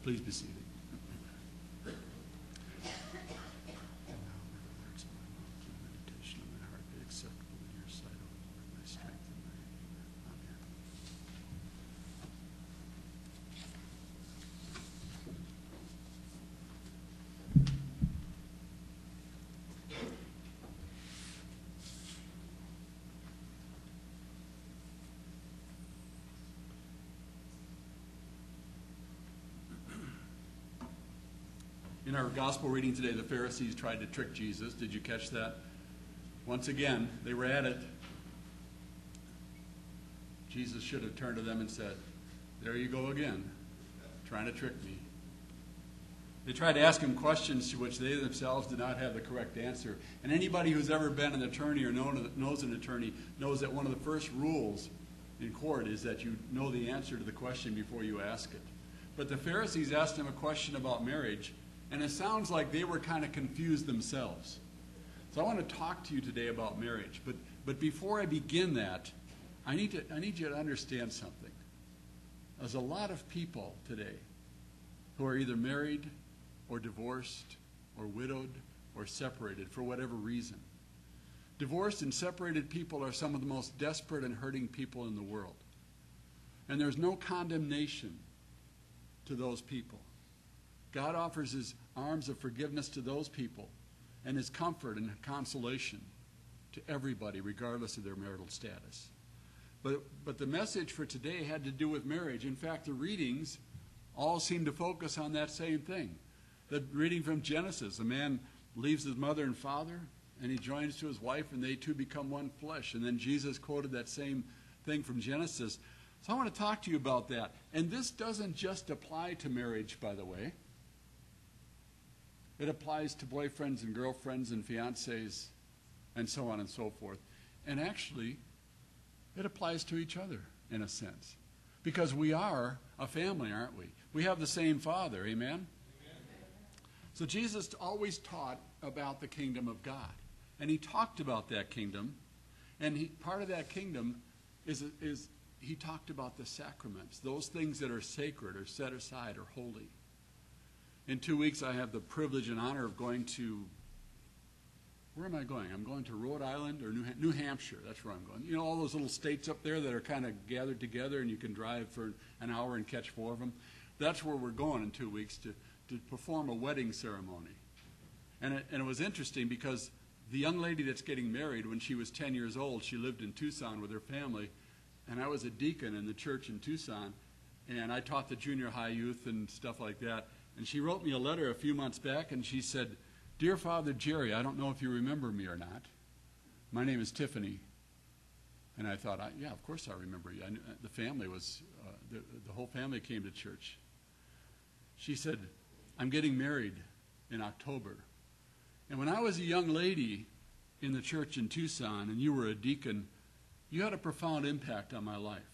Please be seated. In our gospel reading today, the Pharisees tried to trick Jesus. Did you catch that? Once again, they were at it. Jesus should have turned to them and said, "There you go again, trying to trick me." They tried to ask him questions to which they themselves did not have the correct answer. And anybody who's ever been an attorney or knows an attorney knows that one of the first rules in court is that you know the answer to the question before you ask it. But the Pharisees asked him a question about marriage, and it sounds like they were kind of confused themselves. So I want to talk to you today about marriage. But before I begin that, I need you to understand something. There's a lot of people today who are either married or divorced or widowed or separated for whatever reason. Divorced and separated people are some of the most desperate and hurting people in the world. And there's no condemnation to those people. God offers his arms of forgiveness to those people and his comfort and consolation to everybody, regardless of their marital status. But the message for today had to do with marriage. In fact, the readings all seem to focus on that same thing. The reading from Genesis, a man leaves his mother and father, and he joins to his wife, and they two become one flesh. And then Jesus quoted that same thing from Genesis. So I want to talk to you about that. And this doesn't just apply to marriage, by the way. It applies to boyfriends and girlfriends and fiancés and so on and so forth. And actually, it applies to each other in a sense. Because we are a family, aren't we? We have the same Father, amen? Amen. So Jesus always taught about the kingdom of God. And he talked about that kingdom. And part of that kingdom is he talked about the sacraments, those things that are sacred or set aside or holy. In 2 weeks, I have the privilege and honor of going to, where am I going? I'm going to Rhode Island or New Hampshire. That's where I'm going. You know, all those little states up there that are kind of gathered together and you can drive for an hour and catch 4 of them. That's where we're going in 2 weeks to perform a wedding ceremony. And it was interesting because the young lady that's getting married, when she was 10 years old, she lived in Tucson with her family. And I was a deacon in the church in Tucson. And I taught the junior high youth and stuff like that. And she wrote me a letter a few months back, and she said, "Dear Father Jerry, I don't know if you remember me or not. My name is Tiffany." And I thought, yeah, of course I remember you. The family was, the whole family came to church. She said, "I'm getting married in October. And when I was a young lady in the church in Tucson, and you were a deacon, you had a profound impact on my life."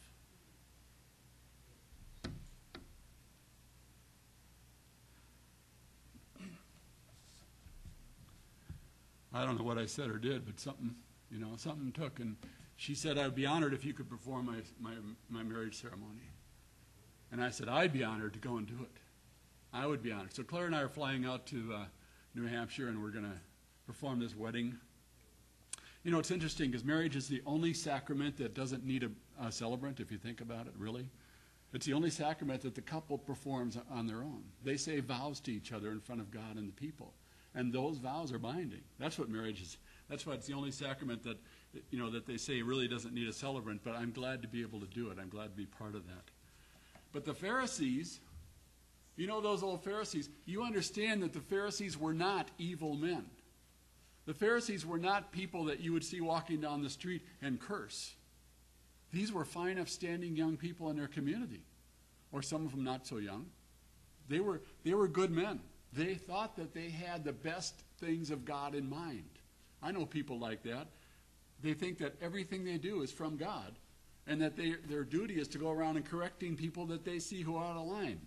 I don't know what I said or did, but something took. And she said, "I would be honored if you could perform my marriage ceremony." And I said, "I'd be honored to go and do it. I would be honored." So Claire and I are flying out to New Hampshire, and we're going to perform this wedding. You know, it's interesting because marriage is the only sacrament that doesn't need a celebrant, if you think about it, really. It's the only sacrament that the couple performs on their own. They say vows to each other in front of God and the people. And those vows are binding. That's what marriage is. That's why it's the only sacrament that, that they say really doesn't need a celebrant, but I'm glad to be able to do it. I'm glad to be part of that. But the Pharisees, those old Pharisees, you understand that the Pharisees were not evil men. The Pharisees were not people that you would see walking down the street and curse. These were fine, upstanding young people in their community, or some of them not so young. They were good men. They thought that they had the best things of God in mind. I know people like that. They think that everything they do is from God, and that their duty is to go around and correcting people that they see who are out of line.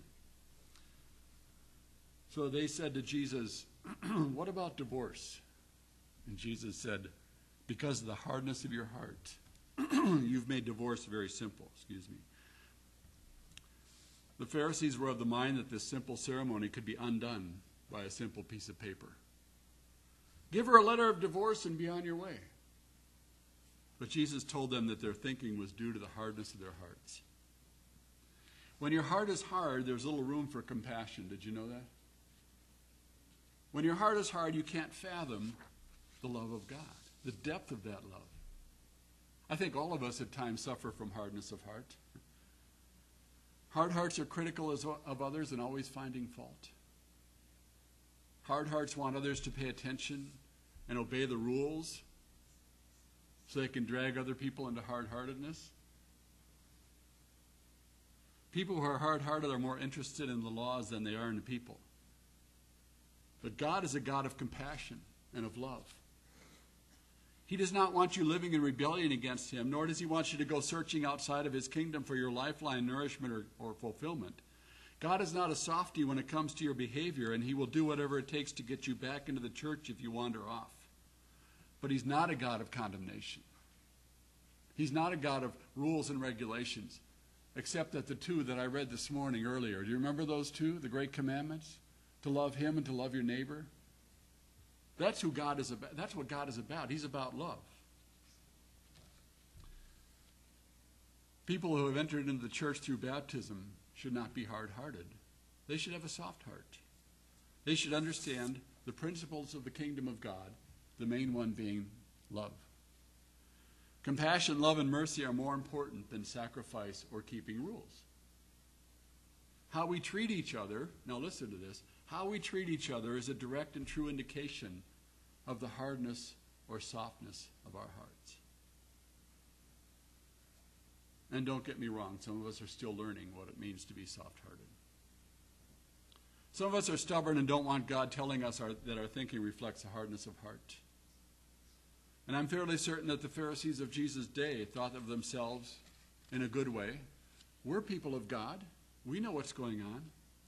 So they said to Jesus, "What about divorce?" And Jesus said, "Because of the hardness of your heart, you've made divorce very simple." The Pharisees were of the mind that this simple ceremony could be undone by a simple piece of paper. Give her a letter of divorce and be on your way. But Jesus told them that their thinking was due to the hardness of their hearts. When your heart is hard, there's little room for compassion. Did you know that? When your heart is hard, you can't fathom the love of God, the depth of that love. I think all of us at times suffer from hardness of heart. Hard hearts are critical of others and always finding fault. Hard hearts want others to pay attention and obey the rules so they can drag other people into hard-heartedness. People who are hard-hearted are more interested in the laws than they are in the people. But God is a God of compassion and of love. He does not want you living in rebellion against him, nor does he want you to go searching outside of his kingdom for your lifeline nourishment or fulfillment. God is not a softy when it comes to your behavior, and he will do whatever it takes to get you back into the church if you wander off. But he's not a God of condemnation. He's not a God of rules and regulations, except that the two that I read this morning earlier. Do you remember those two, the great commandments? To love him and to love your neighbor? That's who God is about. That's what God is about. He's about love. People who have entered into the church through baptism should not be hard-hearted. They should have a soft heart. They should understand the principles of the kingdom of God, the main one being love. Compassion, love, and mercy are more important than sacrifice or keeping rules. How we treat each other, now listen to this, how we treat each other is a direct and true indication of the hardness or softness of our hearts. And don't get me wrong, some of us are still learning what it means to be soft-hearted. Some of us are stubborn and don't want God telling us that our thinking reflects a hardness of heart. And I'm fairly certain that the Pharisees of Jesus' day thought of themselves in a good way. We're people of God. We know what's going on.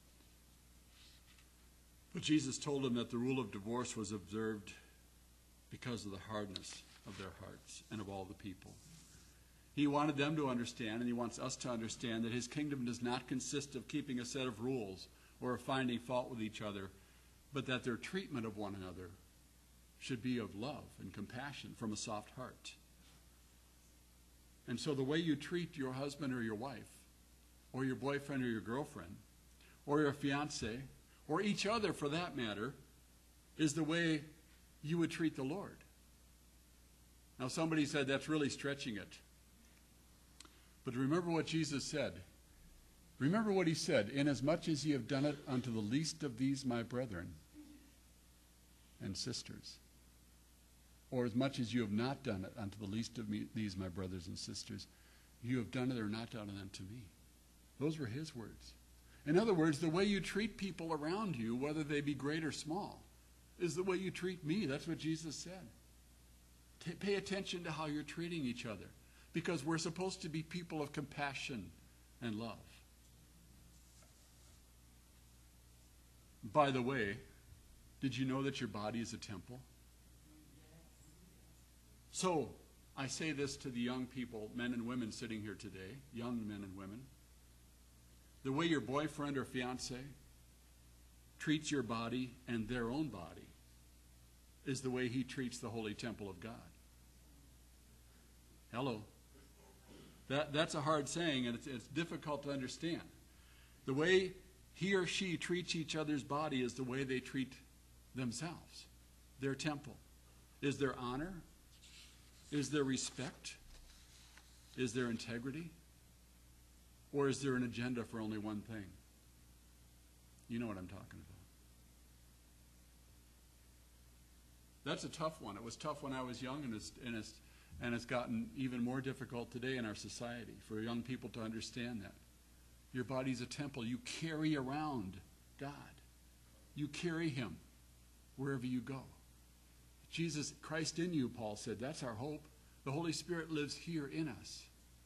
But Jesus told them that the rule of divorce was observed because of the hardness of their hearts and of all the people. He wanted them to understand, and he wants us to understand, that his kingdom does not consist of keeping a set of rules or of finding fault with each other, but that their treatment of one another should be of love and compassion from a soft heart. And so the way you treat your husband or your wife, or your boyfriend or your girlfriend, or your fiancé, or each other for that matter, is the way you would treat the Lord. Now somebody said that's really stretching it. But remember what Jesus said. Remember what he said, inasmuch as ye have done it unto the least of these my brethren and sisters, or as much as you have not done it unto the least of these my brothers and sisters, you have done it or not done it unto me. Those were his words. In other words, the way you treat people around you, whether they be great or small, is the way you treat me. That's what Jesus said. Pay attention to how you're treating each other, because we're supposed to be people of compassion and love. By the way, did you know that your body is a temple? So, I say this to the young people, men and women sitting here today, young men and women. The way your boyfriend or fiancé treats your body and their own body is the way he treats the holy temple of God. Hello. That's a hard saying, and it's difficult to understand. The way he or she treats each other's body is the way they treat themselves, their temple. Is there honor? Is there respect? Is there integrity? Or is there an agenda for only one thing? You know what I'm talking about. That's a tough one. It was tough when I was young, and it's gotten even more difficult today in our society for young people to understand that. Your body's a temple. You carry around God. You carry him wherever you go. Jesus Christ in you, Paul said, that's our hope. The Holy Spirit lives here in us.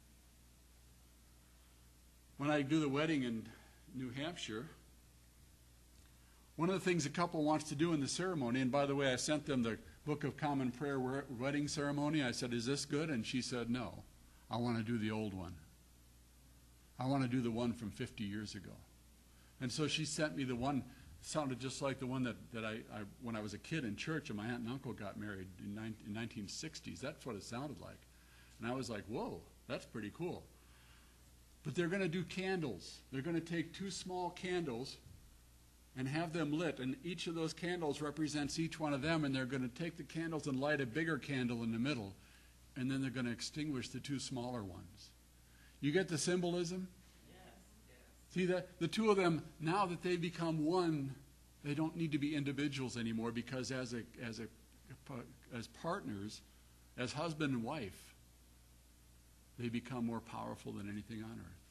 When I do the wedding in New Hampshire, one of the things a couple wants to do in the ceremony, and by the way, I sent them the Book of Common Prayer wedding ceremony. I said, is this good? And she said, no, I want to do the old one. I want to do the one from 50 years ago. And so she sent me the one, sounded just like the one that I when I was a kid in church and my aunt and uncle got married in 1960s. That's what it sounded like. And I was like, whoa, that's pretty cool. But they're going to do candles. They're going to take 2 small candles and have them lit, and each of those candles represents each one of them, and they're going to take the candles and light a bigger candle in the middle, and then they're going to extinguish the 2 smaller ones. You get the symbolism? Yes. See, the 2 of them, now that they've become one, they don't need to be individuals anymore, because as partners, as husband and wife, they become more powerful than anything on earth.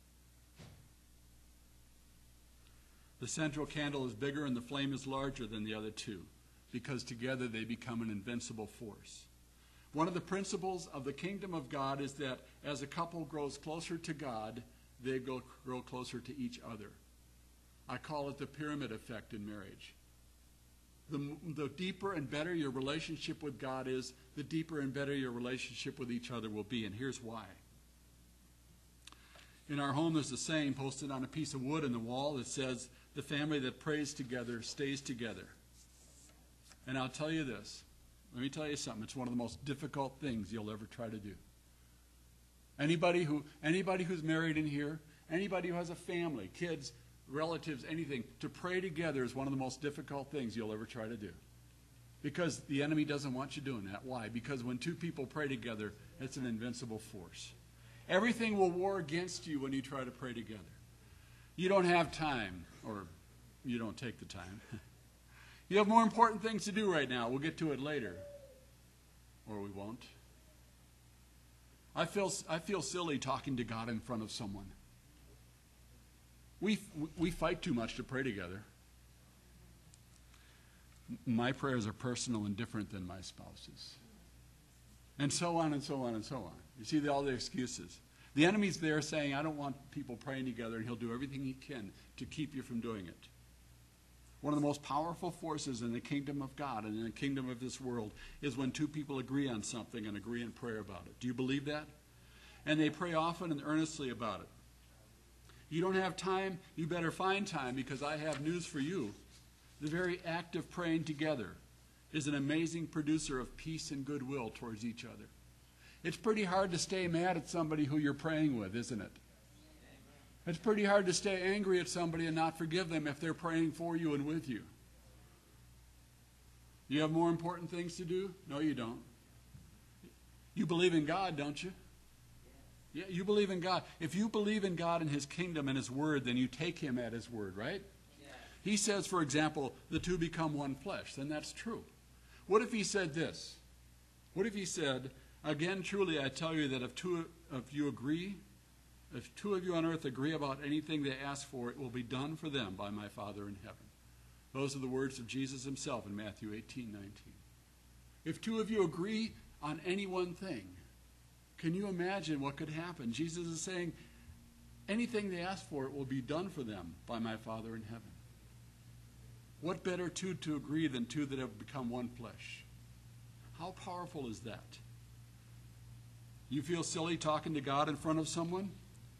The central candle is bigger and the flame is larger than the other 2, because together they become an invincible force. One of the principles of the kingdom of God is that as a couple grows closer to God, they grow closer to each other. I call it the pyramid effect in marriage. The deeper and better your relationship with God is, the deeper and better your relationship with each other will be, and here's why. In our home, there's a saying posted on a piece of wood in the wall that says, "The family that prays together stays together." And I'll tell you this. Let me tell you something. It's one of the most difficult things you'll ever try to do. Anybody who's married in here, anybody who has a family, kids, relatives, anything, to pray together is one of the most difficult things you'll ever try to do. Because the enemy doesn't want you doing that. Why? Because when 2 people pray together, it's an invincible force. Everything will war against you when you try to pray together. You don't have time, or you don't take the time. You have more important things to do right now. We'll get to it later. Or we won't. I feel silly talking to God in front of someone. We fight too much to pray together. My prayers are personal and different than my spouse's. And so on and so on and so on. You see all the excuses. The enemy's there saying, I don't want people praying together, and he'll do everything he can to keep you from doing it. One of the most powerful forces in the kingdom of God and in the kingdom of this world is when 2 people agree on something and agree in prayer about it. Do you believe that? And they pray often and earnestly about it. You don't have time, you better find time, because I have news for you. The very act of praying together is an amazing producer of peace and goodwill towards each other. It's pretty hard to stay mad at somebody who you're praying with, isn't it? It's pretty hard to stay angry at somebody and not forgive them if they're praying for you and with you. You have more important things to do? No, you don't. You believe in God, don't you? Yeah, you believe in God. If you believe in God and His kingdom and His word, then you take Him at His word, right? Yeah. He says, for example, the 2 become one flesh. Then that's true. What if He said this? What if He said, again, truly I tell you that if 2 of you agree, if 2 of you on earth agree about anything they ask for, it will be done for them by my Father in heaven. Those are the words of Jesus Himself in Matthew 18:19. If 2 of you agree on any one thing, can you imagine what could happen? Jesus is saying, anything they ask for, it will be done for them by my Father in heaven. What better 2 to agree than 2 that have become one flesh? How powerful is that? You feel silly talking to God in front of someone?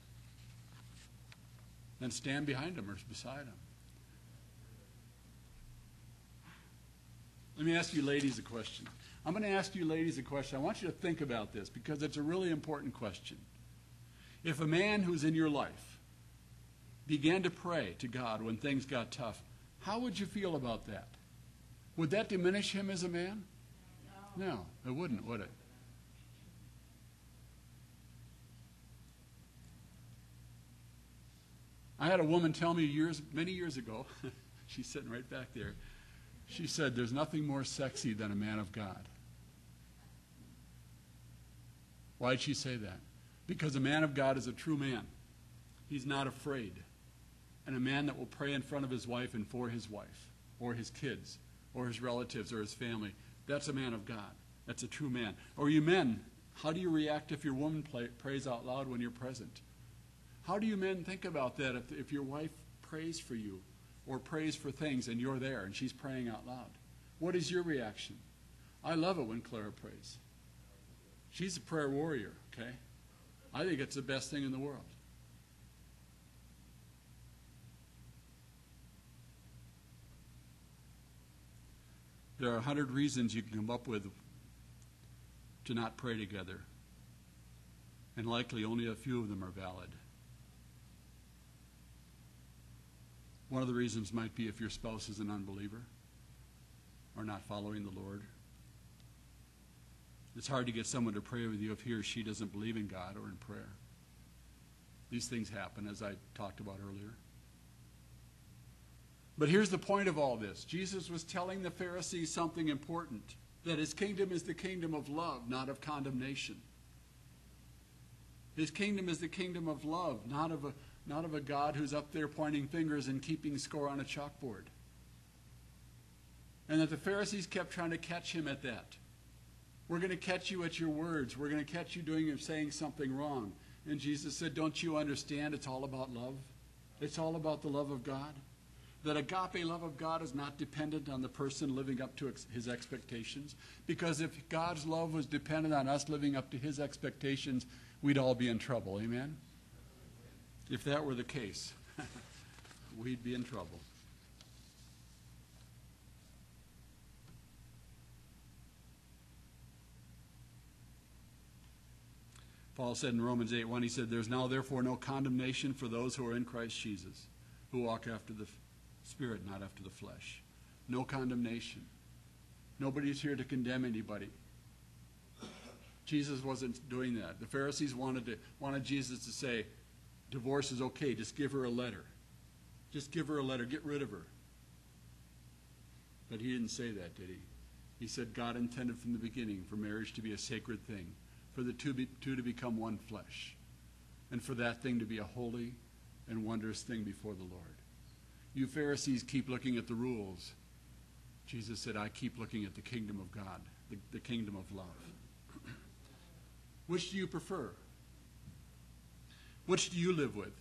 Then stand behind Him or beside Him. Let me ask you ladies a question. I'm going to ask you ladies a question. I want you to think about this because it's a really important question. If a man who's in your life began to pray to God when things got tough, how would you feel about that? Would that diminish him as a man? No, it wouldn't, would it? I had a woman tell me many years ago, she's sitting right back there, she said, there's nothing more sexy than a man of God. Why did she say that? Because a man of God is a true man. He's not afraid. And a man that will pray in front of his wife and for his wife, or his kids, or his relatives, or his family, that's a man of God. That's a true man. Or you men, how do you react if your woman prays out loud when you're present? How do you men think about that if your wife prays for you or prays for things and you're there and she's praying out loud? What is your reaction? I love it when Clara prays. She's a prayer warrior, okay? I think it's the best thing in the world. There are 100 reasons you can come up with to not pray together. And likely only a few of them are valid. One of the reasons might be if your spouse is an unbeliever or not following the Lord. It's hard to get someone to pray with you if he or she doesn't believe in God or in prayer. These things happen, as I talked about earlier. But here's the point of all this. Jesus was telling the Pharisees something important, that his kingdom is the kingdom of love, not of condemnation. His kingdom is the kingdom of love, not of a God who's up there pointing fingers and keeping score on a chalkboard. And that the Pharisees kept trying to catch him at that. We're going to catch you at your words. We're going to catch you doing or saying something wrong. And Jesus said, don't you understand it's all about love? It's all about the love of God. That agape love of God is not dependent on the person living up to his expectations. Because if God's love was dependent on us living up to his expectations, we'd all be in trouble. Amen? If that were the case, we'd be in trouble. Paul said in Romans 8:1, he said, there's now therefore no condemnation for those who are in Christ Jesus, who walk after the Spirit, not after the flesh. No condemnation. Nobody's here to condemn anybody. Jesus wasn't doing that. The Pharisees wanted Jesus to say, divorce is okay, just give her a letter. Just give her a letter, get rid of her. But he didn't say that, did he? He said God intended from the beginning for marriage to be a sacred thing, for the two to become one flesh, and for that thing to be a holy and wondrous thing before the Lord. You Pharisees keep looking at the rules. Jesus said, I keep looking at the kingdom of God, the kingdom of love. Which do you prefer? Which do you live with?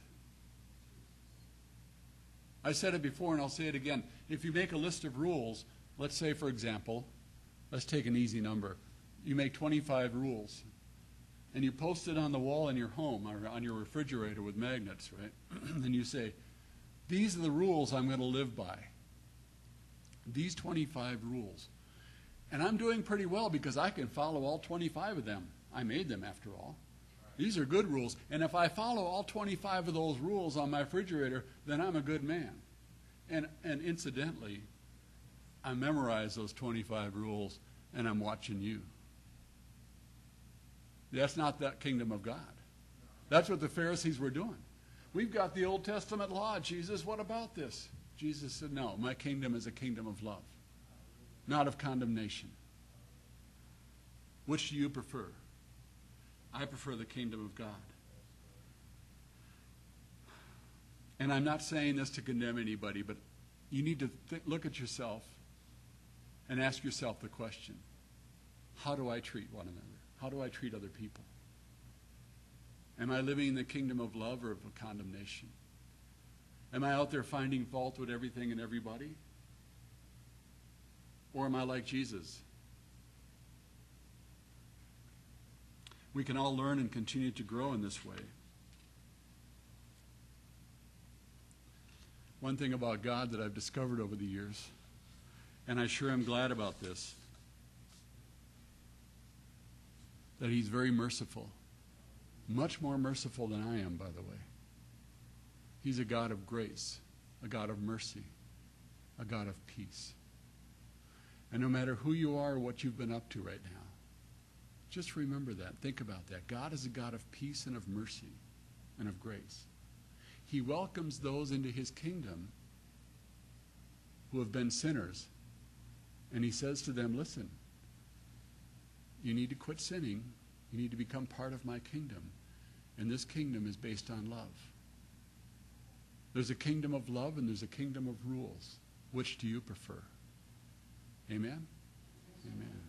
I said it before and I'll say it again. If you make a list of rules, let's say, for example, let's take an easy number. You make 25 rules, and you post it on the wall in your home or on your refrigerator with magnets, right? And you say, these are the rules I'm going to live by. These 25 rules. And I'm doing pretty well because I can follow all 25 of them. I made them, after all. These are good rules. And if I follow all 25 of those rules on my refrigerator, then I'm a good man. And incidentally, I memorize those 25 rules, and I'm watching you. That's not that kingdom of God. That's what the Pharisees were doing. We've got the Old Testament law, Jesus. What about this? Jesus said, no, my kingdom is a kingdom of love, not of condemnation. Which do you prefer? I prefer the kingdom of God. And I'm not saying this to condemn anybody, but you need to look at yourself and ask yourself the question, how do I treat one another? How do I treat other people? Am I living in the kingdom of love or of condemnation? Am I out there finding fault with everything and everybody? Or am I like Jesus? We can all learn and continue to grow in this way. One thing about God that I've discovered over the years, and I sure am glad about this, that he's very merciful. Much more merciful than I am, by the way. He's a God of grace, a God of mercy, a God of peace. And no matter who you are or what you've been up to right now, just remember that. Think about that. God is a God of peace and of mercy and of grace. He welcomes those into his kingdom who have been sinners. And he says to them, listen, you need to quit sinning. You need to become part of my kingdom. And this kingdom is based on love. There's a kingdom of love and there's a kingdom of rules. Which do you prefer? Amen? Amen.